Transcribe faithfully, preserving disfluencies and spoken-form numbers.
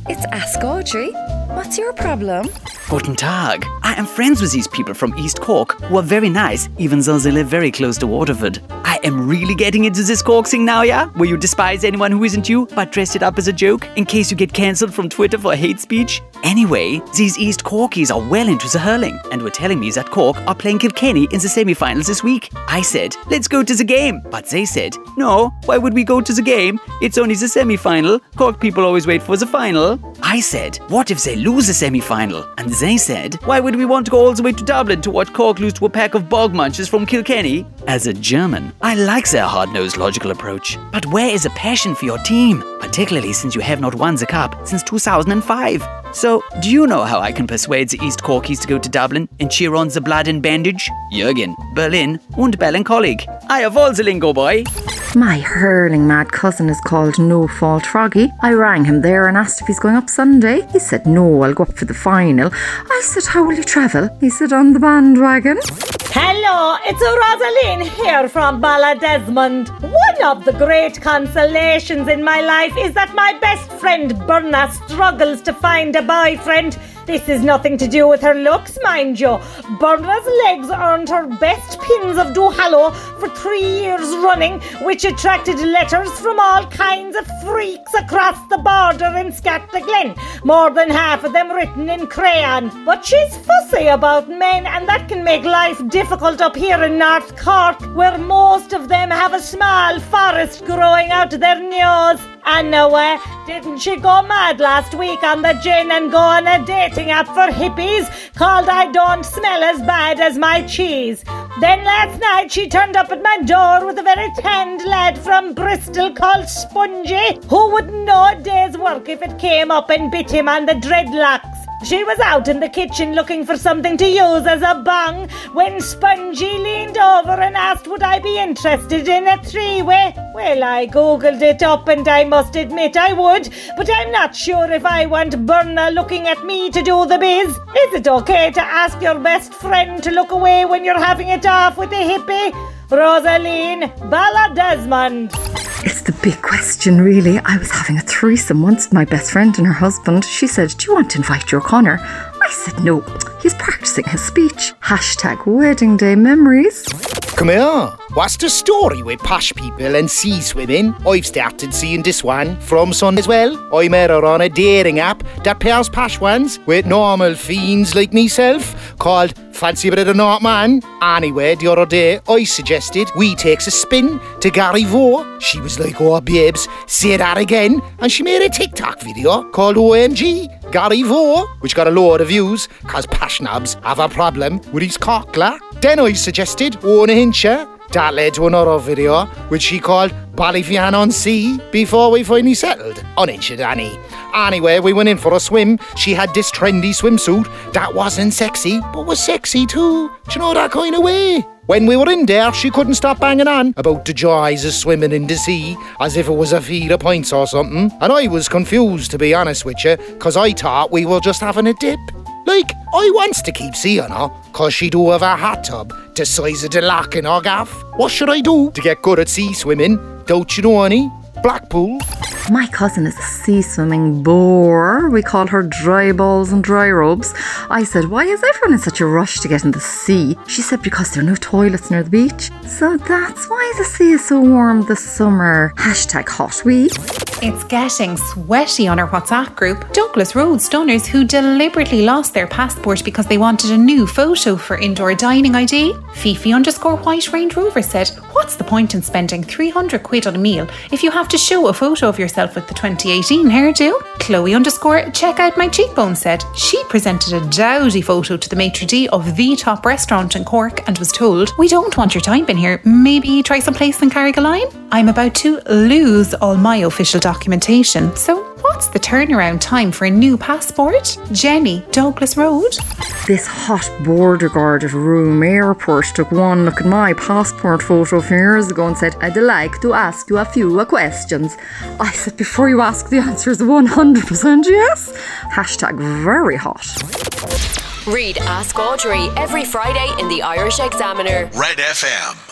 It's Ask Audrey. What's your problem? Guten Tag. I am friends with these people from East Cork who are very nice, even though they live very close to Waterford. I am really getting into this Cork thing now, yeah? Where you despise anyone who isn't you, but dress it up as a joke in case you get cancelled from Twitter for hate speech. Anyway, these East Corkies are well into the hurling and were telling me that Cork are playing Kilkenny in the semi-finals this week. I said, let's go to the game. But they said, no, why would we go to the game? It's only the semi-final. Cork people always wait for the final. I said, what if they lose the semi-final? And they said, why would we want to go all the way to Dublin to watch Cork lose to a pack of bog munchers from Kilkenny? As a German, I like their hard-nosed logical approach. But where is the passion for your team? Particularly since you have not won the cup since two thousand five. So, do you know how I can persuade the East Corkies to go to Dublin and cheer on the Blood and Bandage, Jürgen, Berlin und Ballincollig? I have all the lingo, boy. My hurling mad cousin is called No Fault Froggy. I rang him there and asked if he's going up Sunday. He said, no, I'll go up for the final. I said, how will you travel? He said, on the bandwagon. Hello, it's Rosaline here from Balladesmond. One of the great consolations in my life is that my best friend Berna struggles to find a boyfriend. This is nothing to do with her looks, mind you. Berna's legs earned her best pins of Duhallow for three years running, which attracted letters from all kinds of freaks across the border in Scatterglen, more than half of them written in crayon. But she's fussy about men, and that can make life difficult up here in North Cork, where most of them have a small forest growing out of their nose. And now, uh, didn't she go mad last week on the gin and go on a dating app for hippies called I Don't Smell As Bad As My Cheese? Then last night she turned up at my door with a very tanned lad from Bristol called Spongy, who wouldn't know a day's work if it came up and bit him on the dreadlocks. She was out in the kitchen looking for something to use as a bung when Spongy leaned over and asked would I be interested in a three-way. Well, I googled it up and I must admit I would, but I'm not sure if I want Berna looking at me to do the biz. Is it okay to ask your best friend to look away when you're having it off with a hippie? Rosaline, Balladesmond. It's the big question, really. I was having a threesome once with my best friend and her husband. She said, do you want to invite your Connor? I said, no. He's practicing his speech. Hashtag wedding day memories. Come here. What's the story with posh people and sea swimming? I've started seeing this one from Sun as well. I met her on a dating app that pairs posh ones with normal fiends like myself called Fancy a Bit of the North Man. Anyway, the other day I suggested we takes a spin to Garryvoe. She was like, oh babes, say that again. And she made a TikTok video called O M G Garryvoe, which got a load of views cause posh knobs have a problem with his cockler. Then I suggested Owen Hincher. That led to another video, which she called Ballyfian on Sea, before we finally settled on Hincher Danny. Anyway, we went in for a swim. She had this trendy swimsuit that wasn't sexy, but was sexy too. Do you know that kind of way? When we were in there, she couldn't stop banging on about the joys of swimming in the sea, as if it was a feed of pints or something. And I was confused, to be honest with you, because I thought we were just having a dip. Like, I wants to keep seeing her, cause she do have a hot tub the size of the lock in her gaff. What should I do to get good at sea swimming? Don't you know any? Blackpool? My cousin is a sea swimming bore. We call her dry balls and dry robes. I said, why is everyone in such a rush to get in the sea? She said, because there are no toilets near the beach. So that's why the sea is so warm this summer. Hashtag hot wee. It's getting sweaty on our WhatsApp group. Douglas Road stunners who deliberately lost their passport because they wanted a new photo for indoor dining I D. Fifi underscore White Range Rover said, what's the point in spending three hundred quid on a meal if you have to show a photo of yourself with the twenty eighteen hairdo? Chloe underscore Check Out My Cheekbone said she presented a dowdy photo to the maitre d' of the top restaurant in Cork and was told, we don't want your time in here, maybe try some place in Carrigaline? I'm about to lose all my official documentation, so what's the turnaround time for a new passport? Jenny, Douglas Road. This hot border guard at Rome Airport took one look at my passport photo a few years ago and said, I'd like to ask you a few questions. I said, before you ask, the answer is one hundred percent yes. Hashtag very hot. Read Ask Audrey every Friday in the Irish Examiner. Red F M.